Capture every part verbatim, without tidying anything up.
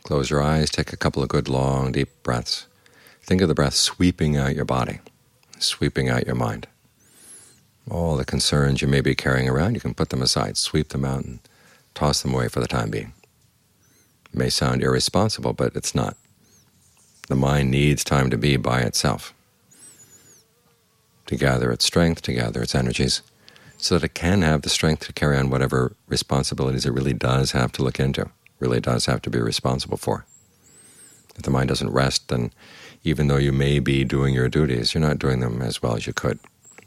Close your eyes, take a couple of good long deep breaths. Think of the breath sweeping out your body, sweeping out your mind. All the concerns you may be carrying around, you can put them aside, sweep them out and toss them away for the time being. It may sound irresponsible, but it's not. The mind needs time to be by itself, to gather its strength, to gather its energies, so that it can have the strength to carry on whatever responsibilities it really does have to look into, really does have to be responsible for. If the mind doesn't rest, then even though you may be doing your duties, you're not doing them as well as you could.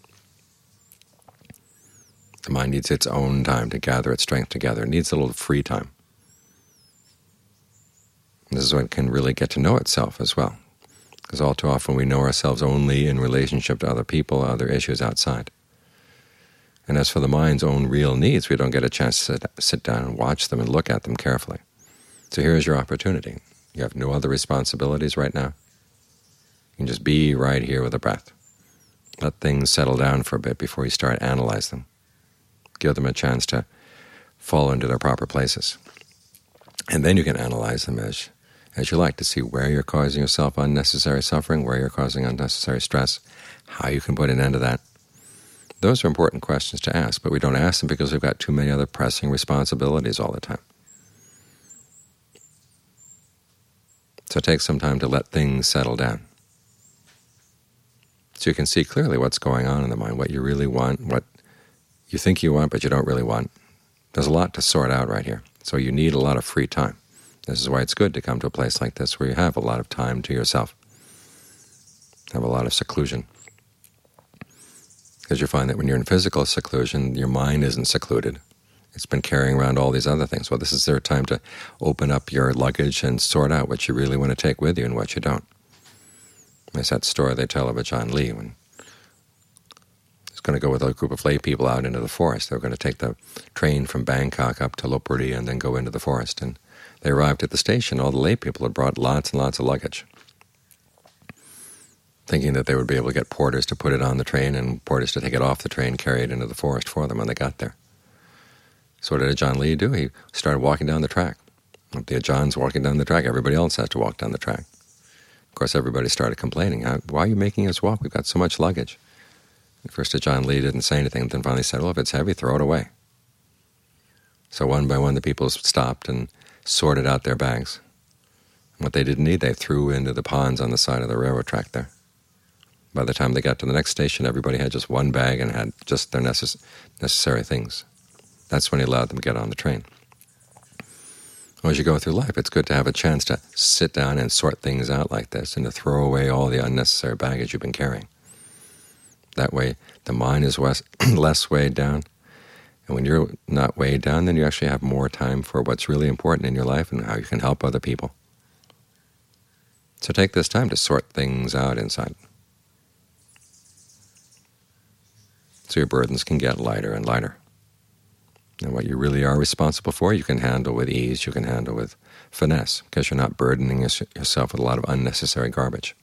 The mind needs its own time to gather its strength together. It needs a little free time. This is when it can really get to know itself as well, because all too often we know ourselves only in relationship to other people, other issues outside. And as for the mind's own real needs, we don't get a chance to sit, sit down and watch them and look at them carefully. So here's your opportunity. You have no other responsibilities right now. You can just be right here with the breath. Let things settle down for a bit before you start analyze them. Give them a chance to fall into their proper places. And then you can analyze them as, as you like, to see where you're causing yourself unnecessary suffering, where you're causing unnecessary stress, how you can put an end to that. Those are important questions to ask, but we don't ask them because we've got too many other pressing responsibilities all the time. So take some time to let things settle down, so you can see clearly what's going on in the mind, what you really want, what you think you want but you don't really want. There's a lot to sort out right here, so you need a lot of free time. This is why it's good to come to a place like this where you have a lot of time to yourself, have a lot of seclusion. Because you find that when you're in physical seclusion, your mind isn't secluded. It's been carrying around all these other things. Well, this is their time to open up your luggage and sort out what you really want to take with you and what you don't. There's that story they tell of Ajaan Lee when he's going to go with a group of lay people out into the forest. They were going to take the train from Bangkok up to Lopburi and then go into the forest. And they arrived at the station. All the lay people had brought lots and lots of luggage, thinking that they would be able to get porters to put it on the train and porters to take it off the train, carry it into the forest for them when they got there. So what did Ajaan Lee do? He started walking down the track. If the Ajaan's walking down the track, everybody else has to walk down the track. Of course, everybody started complaining. Why are you making us walk? We've got so much luggage. At first, Ajaan Lee didn't say anything, then finally said, well, if it's heavy, throw it away. So one by one, the people stopped and sorted out their bags. And what they didn't need, they threw into the ponds on the side of the railroad track there. By the time they got to the next station, everybody had just one bag and had just their necess necessary things. That's when he allowed them to get on the train. Well, as you go through life, it's good to have a chance to sit down and sort things out like this and to throw away all the unnecessary baggage you've been carrying. That way, the mind is less weighed down. And when you're not weighed down, then you actually have more time for what's really important in your life and how you can help other people. So take this time to sort things out inside, so your burdens can get lighter and lighter. And what you really are responsible for, you can handle with ease, you can handle with finesse, because you're not burdening yourself with a lot of unnecessary garbage.